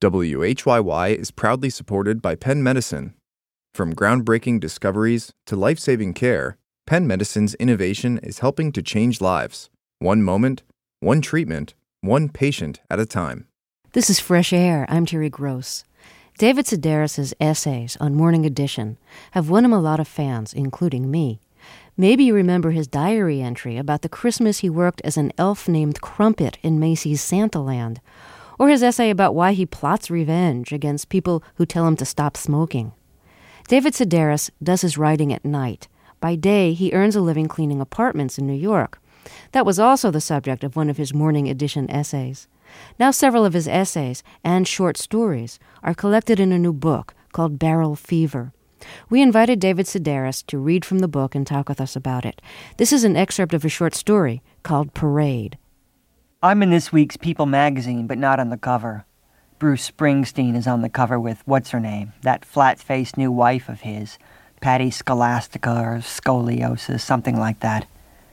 WHYY is proudly supported by Penn Medicine. From groundbreaking discoveries to life-saving care, Penn Medicine's innovation is helping to change lives. One moment, one treatment, one patient at a time. This is Fresh Air. I'm Terry Gross. David Sedaris' essays on Morning Edition have won him a lot of fans, including me. Maybe you remember his diary entry about the Christmas he worked as an elf named Crumpet in Macy's Santaland, or his essay about why he plots revenge against people who tell him to stop smoking. David Sedaris does his writing at night. By day, he earns a living cleaning apartments in New York. That was also the subject of one of his Morning Edition essays. Now several of his essays and short stories are collected in a new book called Barrel Fever. We invited David Sedaris to read from the book and talk with us about it. This is an excerpt of a short story called Parade. I'm in this week's People magazine, but not on the cover. Bruce Springsteen is on the cover with, what's-her-name, that flat-faced new wife of his, Patty Scholastica or Scoliosis, something like that.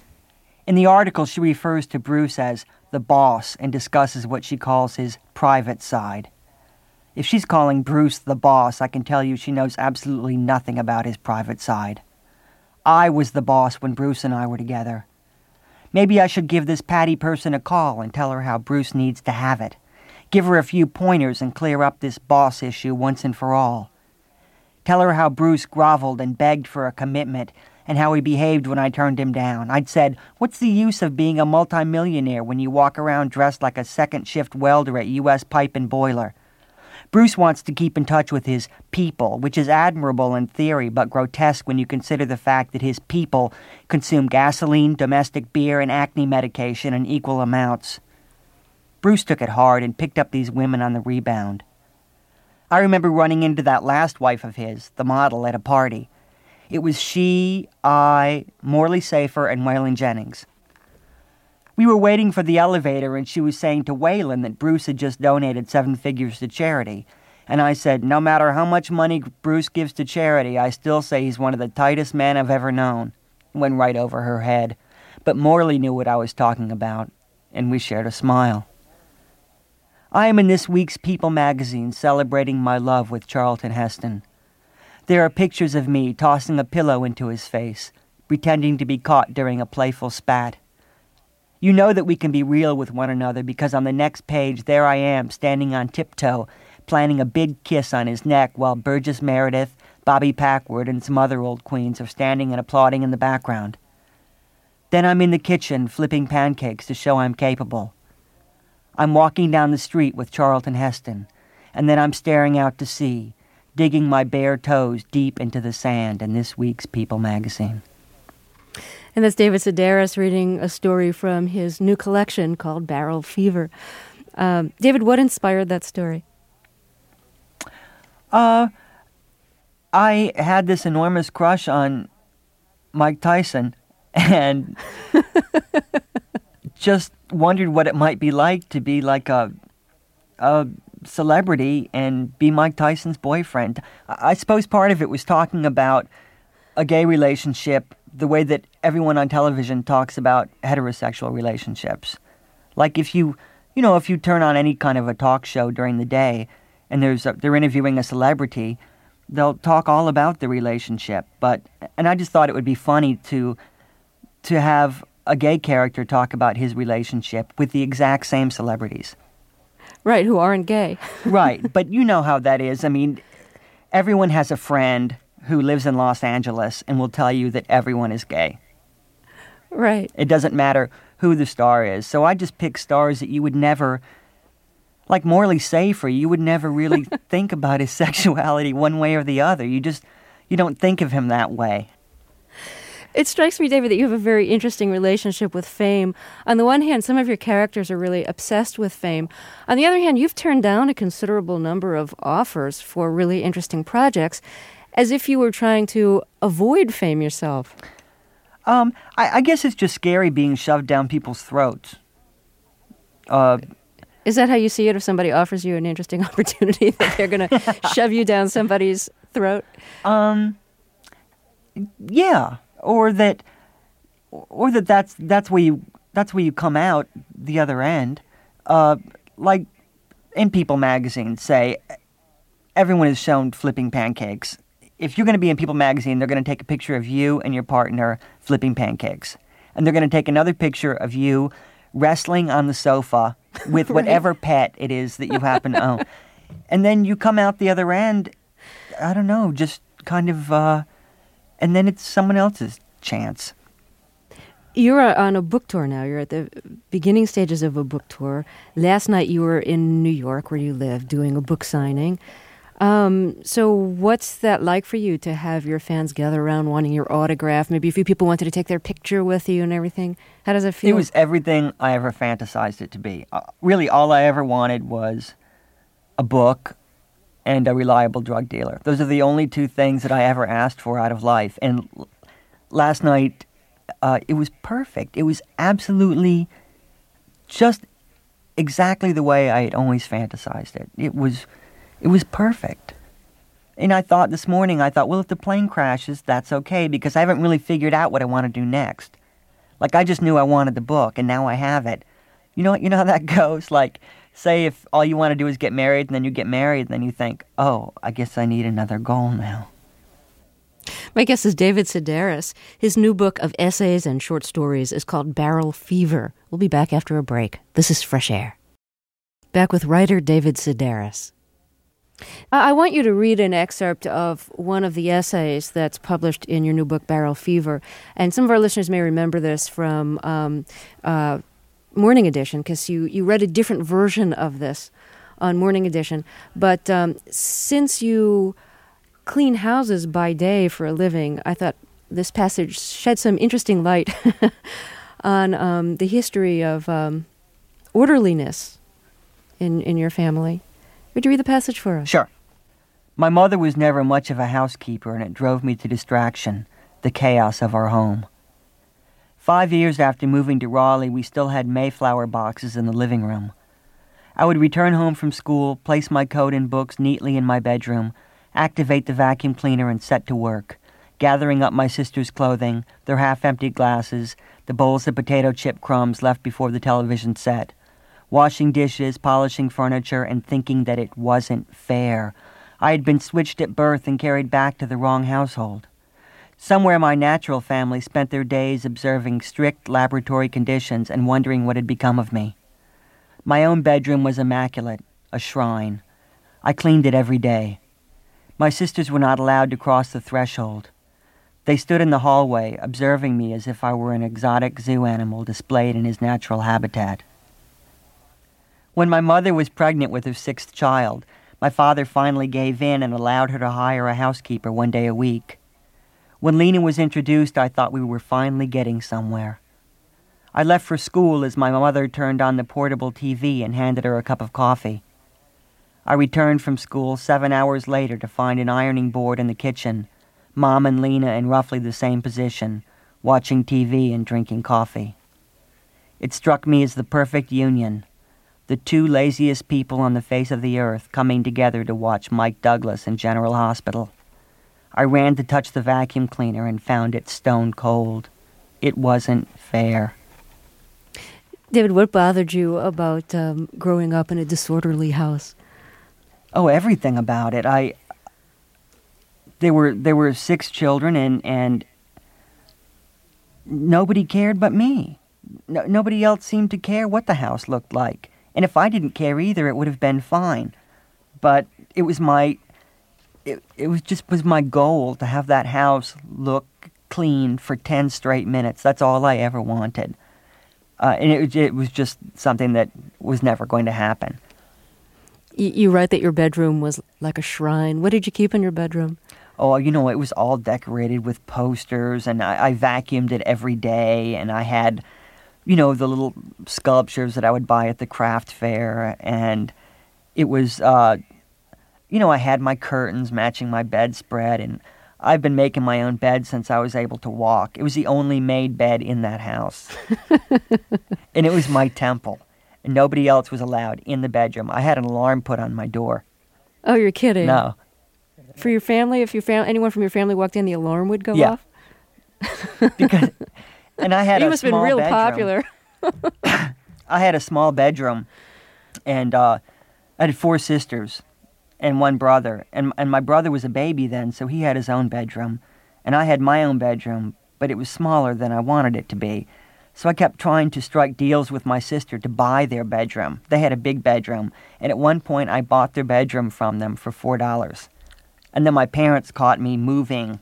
In the article, she refers to Bruce as the boss and discusses what she calls his private side. If she's calling Bruce the boss, I can tell you she knows absolutely nothing about his private side. I was the boss when Bruce and I were together. Maybe I should give this Patty person a call and tell her how Bruce needs to have it. Give her a few pointers and clear up this boss issue once and for all. Tell her how Bruce groveled and begged for a commitment and how he behaved when I turned him down. I'd said, what's the use of being a multimillionaire when you walk around dressed like a second-shift welder at U.S. Pipe and Boiler? Bruce wants to keep in touch with his people, which is admirable in theory but grotesque when you consider the fact that his people consume gasoline, domestic beer, and acne medication in equal amounts. Bruce took it hard and picked up these women on the rebound. I remember running into that last wife of his, the model, at a party. It was she, I, Morley Safer, and Waylon Jennings. We were waiting for the elevator, and she was saying to Waylon that Bruce had just donated 7 figures to charity. And I said, no matter how much money Bruce gives to charity, I still say he's one of the tightest men I've ever known. It went right over her head. But Morley knew what I was talking about, and we shared a smile. I am in this week's People magazine celebrating my love with Charlton Heston. There are pictures of me tossing a pillow into his face, pretending to be caught during a playful spat. You know that we can be real with one another because on the next page there I am standing on tiptoe, planning a big kiss on his neck while Burgess Meredith, Bobby Packwood, and some other old queens are standing and applauding in the background. Then I'm in the kitchen flipping pancakes to show I'm capable. I'm walking down the street with Charlton Heston, and then I'm staring out to sea, digging my bare toes deep into the sand in this week's People magazine. And that's David Sedaris reading a story from his new collection called Barrel Fever. David, what inspired that story? I had this enormous crush on Mike Tyson and just wondered what it might be like to be like a celebrity and be Mike Tyson's boyfriend. I suppose part of it was talking about a gay relationship the way that everyone on television talks about heterosexual relationships. Like if you turn on any kind of a talk show during the day and they're interviewing a celebrity, they'll talk all about the relationship. And I just thought it would be funny to have a gay character talk about his relationship with the exact same celebrities. Right, who aren't gay. Right, but you know how that is. I mean, everyone has a friend who lives in Los Angeles and will tell you that everyone is gay. Right. It doesn't matter who the star is. So I just pick stars that you would never, like Morley Safer, you would never really think about his sexuality one way or the other. You don't think of him that way. It strikes me, David, that you have a very interesting relationship with fame. On the one hand, some of your characters are really obsessed with fame. On the other hand, you've turned down a considerable number of offers for really interesting projects, as if you were trying to avoid fame yourself. I guess it's just scary being shoved down people's throats. Is that how you see it? If somebody offers you an interesting opportunity, that they're going to shove you down somebody's throat? Yeah. Or that's where you come out the other end. Like in People magazine say everyone is shown flipping pancakes. If you're going to be in People magazine, they're going to take a picture of you and your partner flipping pancakes. And they're going to take another picture of you wrestling on the sofa with whatever pet it is that you happen to own. And then you come out the other end, I don't know, just kind of, and then it's someone else's chance. You're on a book tour now. You're at the beginning stages of a book tour. Last night you were in New York, where you live, doing a book signing. So what's that like for you to have your fans gather around wanting your autograph? Maybe a few people wanted to take their picture with you and everything. How does it feel? It was everything I ever fantasized it to be. Really, all I ever wanted was a book and a reliable drug dealer. Those are the only two things that I ever asked for out of life. And last night, it was perfect. It was absolutely just exactly the way I had always fantasized it. It was perfect. And this morning, well, if the plane crashes, that's okay, because I haven't really figured out what I want to do next. Like, I just knew I wanted the book, and now I have it. You know how that goes? Like, say if all you want to do is get married, and then you get married, and then you think, oh, I guess I need another goal now. My guest is David Sedaris. His new book of essays and short stories is called Barrel Fever. We'll be back after a break. This is Fresh Air. Back with writer David Sedaris. I want you to read an excerpt of one of the essays that's published in your new book, Barrel Fever. And some of our listeners may remember this from Morning Edition, because you read a different version of this on Morning Edition. But since you clean houses by day for a living, I thought this passage shed some interesting light on the history of orderliness in your family. Would you read the passage for us? Sure. My mother was never much of a housekeeper, and it drove me to distraction, the chaos of our home. 5 years after moving to Raleigh, we still had Mayflower boxes in the living room. I would return home from school, place my coat and books neatly in my bedroom, activate the vacuum cleaner, and set to work, gathering up my sister's clothing, their half-empty glasses, the bowls of potato chip crumbs left before the television set, washing dishes, polishing furniture, and thinking that it wasn't fair. I had been switched at birth and carried back to the wrong household. Somewhere my natural family spent their days observing strict laboratory conditions and wondering what had become of me. My own bedroom was immaculate, a shrine. I cleaned it every day. My sisters were not allowed to cross the threshold. They stood in the hallway, observing me as if I were an exotic zoo animal displayed in his natural habitat. When my mother was pregnant with her 6th child, my father finally gave in and allowed her to hire a housekeeper 1 day a week. When Lena was introduced, I thought we were finally getting somewhere. I left for school as my mother turned on the portable TV and handed her a cup of coffee. I returned from school 7 hours later to find an ironing board in the kitchen, Mom and Lena in roughly the same position, watching TV and drinking coffee. It struck me as the perfect union, the two laziest people on the face of the earth coming together to watch Mike Douglas in General Hospital. I ran to touch the vacuum cleaner and found it stone cold. It wasn't fair. David, what bothered you about growing up in a disorderly house? Oh, everything about it. There were 6 children, and nobody cared but me. Nobody else seemed to care what the house looked like. And if I didn't care either, it would have been fine. But it was my goal to have that house look clean for 10 straight minutes. That's all I ever wanted. And it was just something that was never going to happen. You write that your bedroom was like a shrine. What did you keep in your bedroom? Oh, it was all decorated with posters, and I vacuumed it every day, and I had, the little sculptures that I would buy at the craft fair, and it was, I had my curtains matching my bedspread, and I've been making my own bed since I was able to walk. It was the only made bed in that house. And it was my temple. And nobody else was allowed in the bedroom. I had an alarm put on my door. Oh, you're kidding. No. For your family, if anyone from your family walked in, the alarm would go off? And I had you must have been real popular. I had a small bedroom, and I had 4 sisters and 1 brother. And my brother was a baby then, so he had his own bedroom. And I had my own bedroom, but it was smaller than I wanted it to be. So I kept trying to strike deals with my sister to buy their bedroom. They had a big bedroom. And at one point, I bought their bedroom from them for $4. And then my parents caught me moving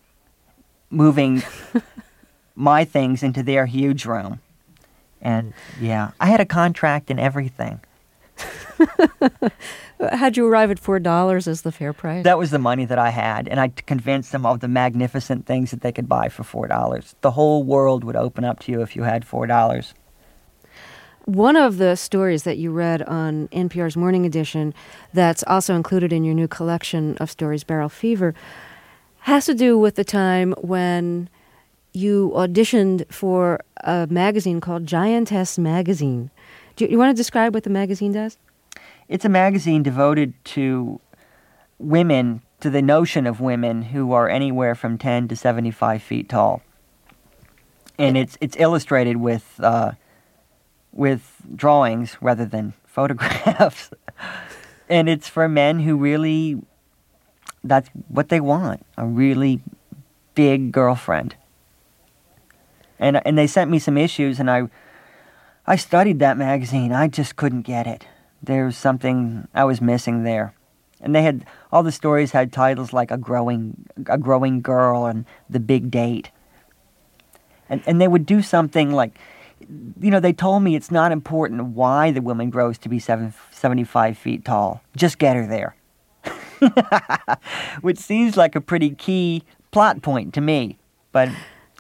my things into their huge room. And, yeah, I had a contract and everything. How'd you arrive at $4 as the fair price? That was the money that I had, and I convinced them of the magnificent things that they could buy for $4. The whole world would open up to you if you had $4. One of the stories that you read on NPR's Morning Edition that's also included in your new collection of stories, Barrel Fever, has to do with the time when you auditioned for a magazine called Giantess Magazine. Do you want to describe what the magazine does? It's a magazine devoted to women, to the notion of women who are anywhere from 10 to 75 feet tall. And it's illustrated with drawings rather than photographs. And it's for men who really, that's what they want, a really big girlfriend. And they sent me some issues, and I studied that magazine. I just couldn't get it. There was something I was missing there. And they had, all the stories had titles like A Growing Girl and The Big Date. And they would do something like, you know, they told me it's not important why the woman grows to be 75 feet tall. Just get her there. Which seems like a pretty key plot point to me. But,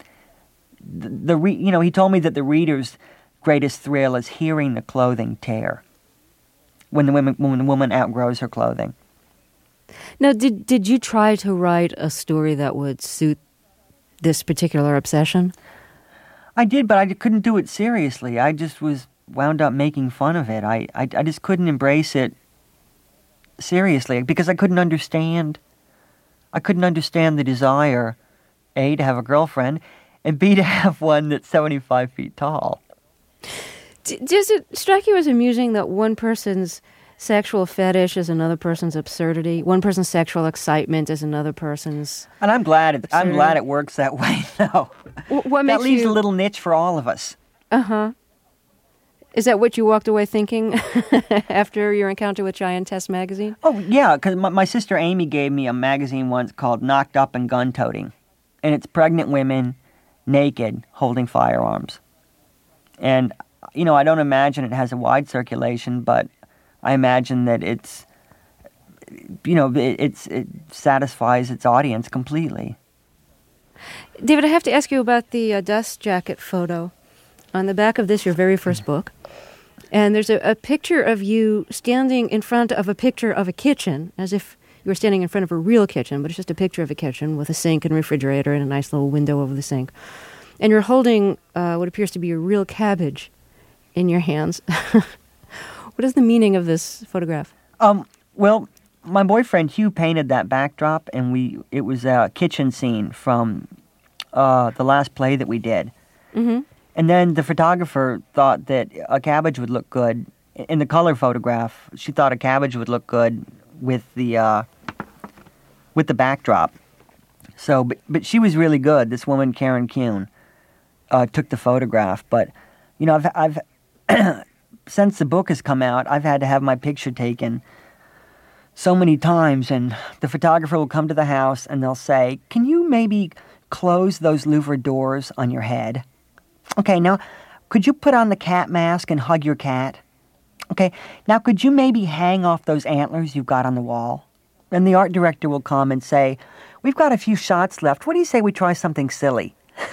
he told me that the reader's greatest thrill is hearing the clothing tear. When the woman outgrows her clothing. Now, did you try to write a story that would suit this particular obsession? I did, but I couldn't do it seriously. I just was wound up making fun of it. I just couldn't embrace it seriously because I couldn't understand the desire, A, to have a girlfriend, and B, to have one that's 75 feet tall. Does it strike you as amusing that one person's sexual fetish is another person's absurdity? One person's sexual excitement is another person's. And I'm glad it works that way. No, what makes that leaves a little niche for all of us. Is that what you walked away thinking after your encounter with Giantess Magazine? Oh yeah, because my sister Amy gave me a magazine once called Knocked Up and Gun Toting, and it's pregnant women naked holding firearms, and. You know, I don't imagine it has a wide circulation, but I imagine that it satisfies its audience completely. David, I have to ask you about the dust jacket photo on the back of this, your very first book. And there's a picture of you standing in front of a picture of a kitchen, as if you were standing in front of a real kitchen, but it's just a picture of a kitchen with a sink and refrigerator and a nice little window over the sink. And you're holding what appears to be a real cabbage in your hands. What is the meaning of this photograph? Well, my boyfriend Hugh painted that backdrop, and it was a kitchen scene from the last play that we did. Mm-hmm. And then the photographer thought that a cabbage would look good in the color photograph. She thought a cabbage would look good with the backdrop. So, but she was really good. This woman, Karen Kuhn, took the photograph. But you know, I've since the book has come out, I've had to have my picture taken so many times, and the photographer will come to the house and they'll say, "Can you maybe close those louver doors on your head? Okay, now, could you put on the cat mask and hug your cat? Okay, now could you maybe hang off those antlers you've got on the wall?" And the art director will come and say, "We've got a few shots left. What do you say we try something silly?"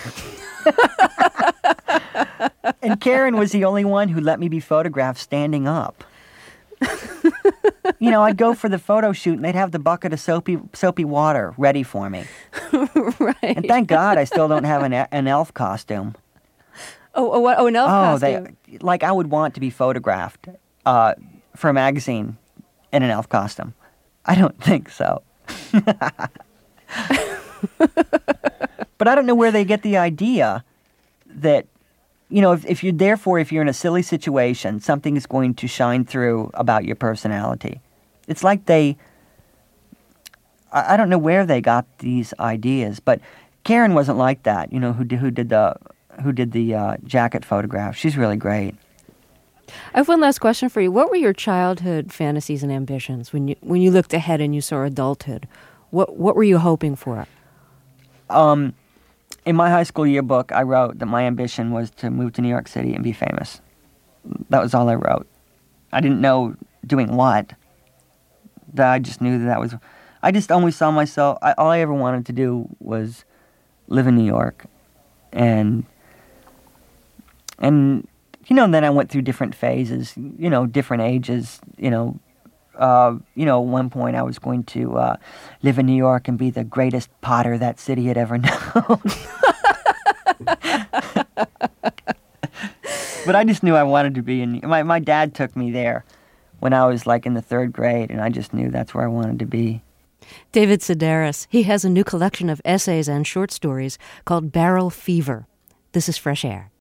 And Karen was the only one who let me be photographed standing up. You know, I'd go for the photo shoot and they'd have the bucket of soapy water ready for me. Right. And thank God I still don't have an elf costume. Oh, an elf costume. I would want to be photographed for a magazine in an elf costume. I don't think so. But I don't know where they get the idea that, you know, if you're in a silly situation, something is going to shine through about your personality. it's like I don't know where they got these ideas, but Karen wasn't like that, who did the jacket photograph. She's really great. I have one last question for you. What were your childhood fantasies and ambitions when you looked ahead and you saw adulthood? What were you hoping for? In my high school yearbook, I wrote that my ambition was to move to New York City and be famous. That was all I wrote. I didn't know doing what. I just knew that was... I just always saw myself... all I ever wanted to do was live in New York. And then I went through different phases, different ages, at one point I was going to live in New York and be the greatest potter that city had ever known. But I just knew I wanted to be in... My dad took me there when I was like in the 3rd grade, and I just knew that's where I wanted to be. David Sedaris. He has a new collection of essays and short stories called Barrel Fever. This is Fresh Air.